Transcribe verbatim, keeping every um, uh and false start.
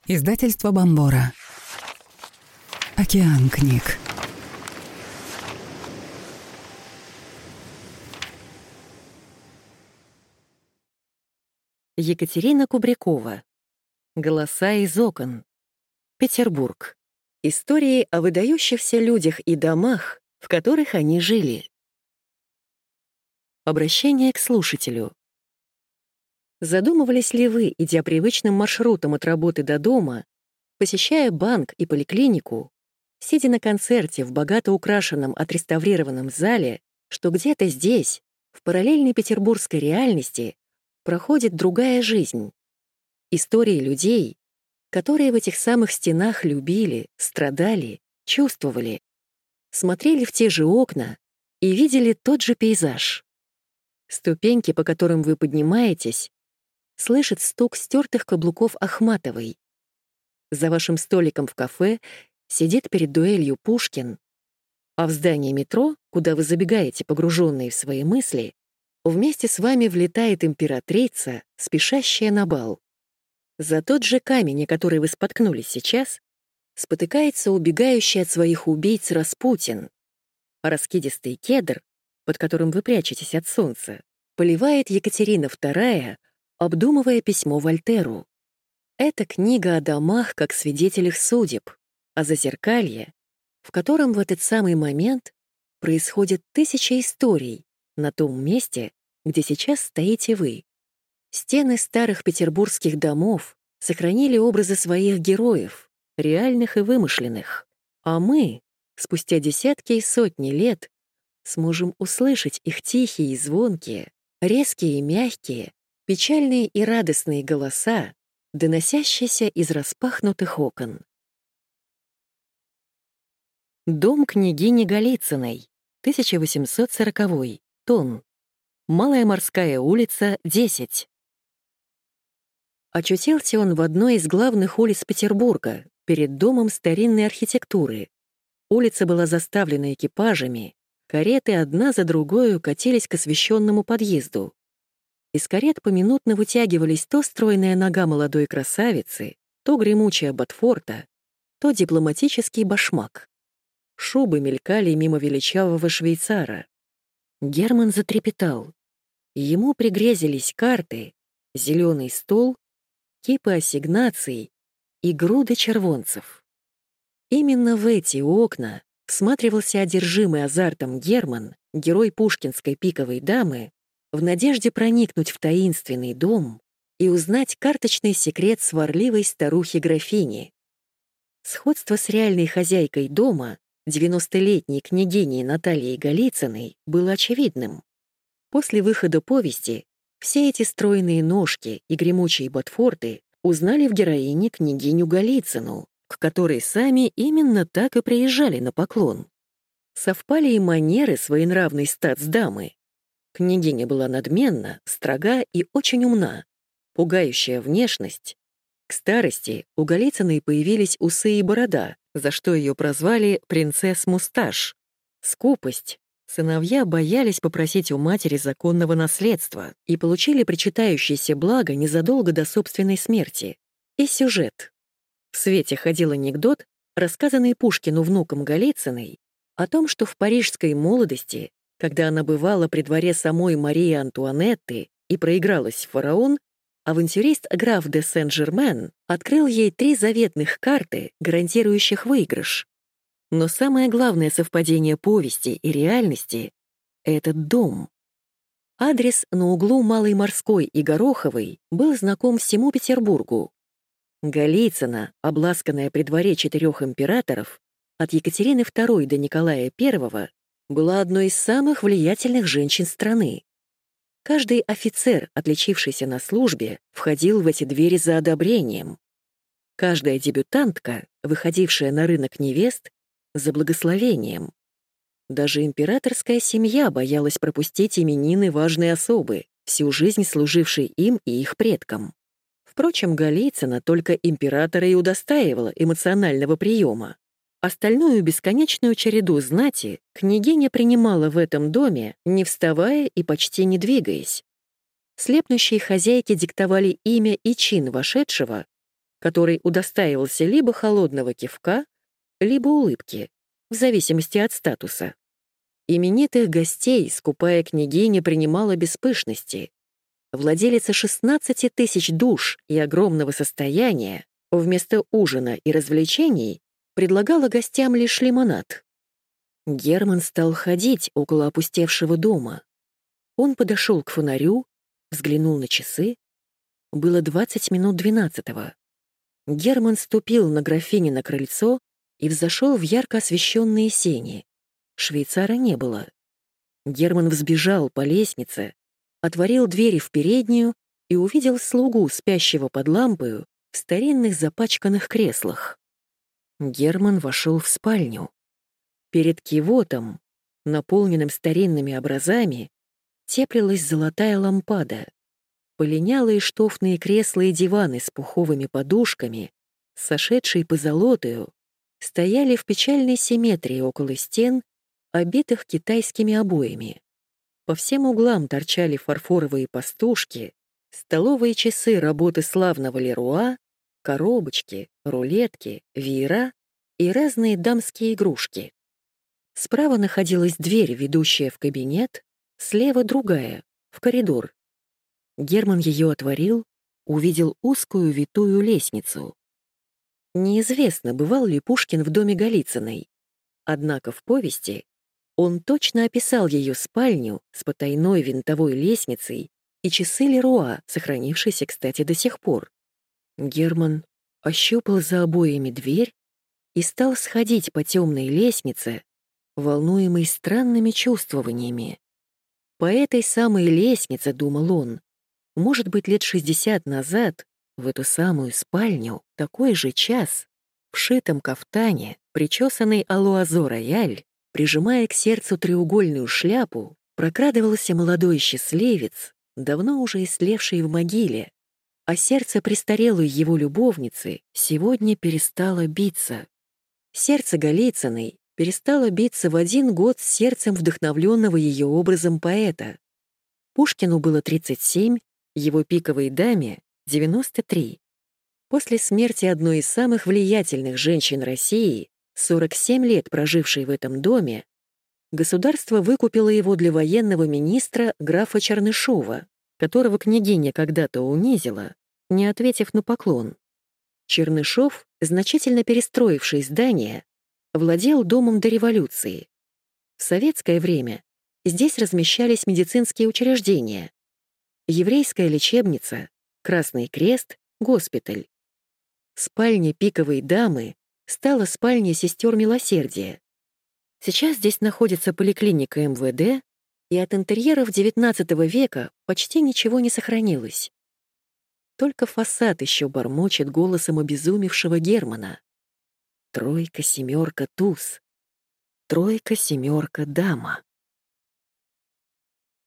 Издательство Бомбора. Океан книг. Екатерина Кубрякова. Голоса из окон. Петербург. Истории о выдающихся людях и домах, в которых они жили. Обращение к слушателю. Задумывались ли вы, идя привычным маршрутом от работы до дома, посещая банк и поликлинику, сидя на концерте в богато украшенном отреставрированном зале, что где-то здесь, в параллельной петербургской реальности, проходит другая жизнь? Истории людей, которые в этих самых стенах любили, страдали, чувствовали, смотрели в те же окна и видели тот же пейзаж. Ступеньки, по которым вы поднимаетесь, слышит стук стертых каблуков Ахматовой. За вашим столиком в кафе сидит перед дуэлью Пушкин, а в здание метро, куда вы забегаете, погруженные в свои мысли, вместе с вами влетает императрица, спешащая на бал. За тот же камень, о который вы споткнулись сейчас, спотыкается убегающий от своих убийц Распутин, а раскидистый кедр, под которым вы прячетесь от солнца, поливает Екатерина вторая, обдумывая письмо Вольтеру. Это книга о домах как свидетелях судеб, о зазеркалье, в котором в этот самый момент происходит тысяча историй на том месте, где сейчас стоите вы. Стены старых петербургских домов сохранили образы своих героев, реальных и вымышленных, а мы, спустя десятки и сотни лет, сможем услышать их тихие и звонкие, резкие и мягкие, печальные и радостные голоса, доносящиеся из распахнутых окон. Дом княгини Голицыной, тысяча восемьсот сороковой, Тон. Малая Морская улица, десять. Очутился он в одной из главных улиц Петербурга, перед домом старинной архитектуры. Улица была заставлена экипажами, кареты одна за другой катились к освещенному подъезду. Из карет поминутно вытягивались то стройная нога молодой красавицы, то гремучая ботфорта, то дипломатический башмак. Шубы мелькали мимо величавого швейцара. Герман затрепетал. Ему пригрезились карты, зеленый стол, кипы ассигнаций и груды червонцев. Именно в эти окна всматривался одержимый азартом Герман, герой пушкинской «Пиковой дамы», в надежде проникнуть в таинственный дом и узнать карточный секрет сварливой старухи-графини. Сходство с реальной хозяйкой дома, девяностолетней княгиней Натальей Голицыной, было очевидным. После выхода повести все эти стройные ножки и гремучие ботфорты узнали в героине княгиню Голицыну, к которой сами именно так и приезжали на поклон. Совпали и манеры своенравной статсдамы. Княгиня была надменна, строга и очень умна, пугающая внешность. К старости у Голицыной появились усы и борода, за что ее прозвали «принцесс-мусташ». Скупость. Сыновья боялись попросить у матери законного наследства и получили причитающееся благо незадолго до собственной смерти. И сюжет. В свете ходил анекдот, рассказанный Пушкину внуком Голицыной, о том, что в парижской молодости, когда она бывала при дворе самой Марии Антуанетты и проигралась в «Фараон», авантюрист граф де Сен-Жермен открыл ей три заветных карты, гарантирующих выигрыш. Но самое главное совпадение повести и реальности — этот дом. Адрес на углу Малой Морской и Гороховой был знаком всему Петербургу. Голицына, обласканная при дворе четырех императоров, от Екатерины второй до Николая первого, была одной из самых влиятельных женщин страны. Каждый офицер, отличившийся на службе, входил в эти двери за одобрением. Каждая дебютантка, выходившая на рынок невест, за благословением. Даже императорская семья боялась пропустить именины важной особы, всю жизнь служившей им и их предкам. Впрочем, Голицына только императора и удостаивала эмоционального приема. Остальную бесконечную череду знати княгиня принимала в этом доме, не вставая и почти не двигаясь. Слепнущие хозяйки диктовали имя и чин вошедшего, который удостаивался либо холодного кивка, либо улыбки, в зависимости от статуса. Именитых гостей скупая княгиня принимала без пышности. Владелица шестнадцати тысяч душ и огромного состояния вместо ужина и развлечений предлагала гостям лишь лимонад. Герман стал ходить около опустевшего дома. Он подошел к фонарю, взглянул на часы. Было двадцать минут двенадцатого. Герман ступил на графинино крыльцо и взошел в ярко освещенные сени. Швейцара не было. Герман взбежал по лестнице, отворил двери в переднюю и увидел слугу, спящего под лампою, в старинных запачканных креслах. Герман вошел в спальню. Перед кивотом, наполненным старинными образами, теплилась золотая лампада. Полинялые штофные кресла и диваны с пуховыми подушками, сошедшие по золотую, стояли в печальной симметрии около стен, обитых китайскими обоями. По всем углам торчали фарфоровые пастушки, столовые часы работы славного Леруа, коробочки, рулетки, веера и разные дамские игрушки. Справа находилась дверь, ведущая в кабинет, слева другая, в коридор. Герман ее отворил, увидел узкую витую лестницу. Неизвестно, бывал ли Пушкин в доме Голицыной. Однако в повести он точно описал ее спальню с потайной винтовой лестницей и часы Леруа, сохранившиеся, кстати, до сих пор. Герман ощупал за обоями дверь и стал сходить по темной лестнице, волнуемый странными чувствованиями. По этой самой лестнице, думал он, может быть, лет шестьдесят назад в эту самую спальню такой же час, в шитом кафтане, причесанный алуазо-рояль, прижимая к сердцу треугольную шляпу, прокрадывался молодой счастливец, давно уже истлевший в могиле, а сердце престарелой его любовницы сегодня перестало биться. Сердце Голицыной перестало биться в один год с сердцем вдохновленного ее образом поэта. Пушкину было тридцать семь, его пиковой даме — девяносто три. После смерти одной из самых влиятельных женщин России, сорок семь лет прожившей в этом доме, государство выкупило его для военного министра графа Чернышова, которого княгиня когда-то унизила, не ответив на поклон. Чернышов, значительно перестроивший здание, владел домом до революции. В советское время здесь размещались медицинские учреждения, еврейская лечебница, Красный Крест, госпиталь. Спальня пиковой дамы стала спальней сестер Милосердия. Сейчас здесь находится поликлиника эм вэ дэ, и от интерьеров девятнадцатого века почти ничего не сохранилось. Только фасад еще бормочет голосом обезумевшего Германа. Тройка, семерка, туз. Тройка, семерка, дама.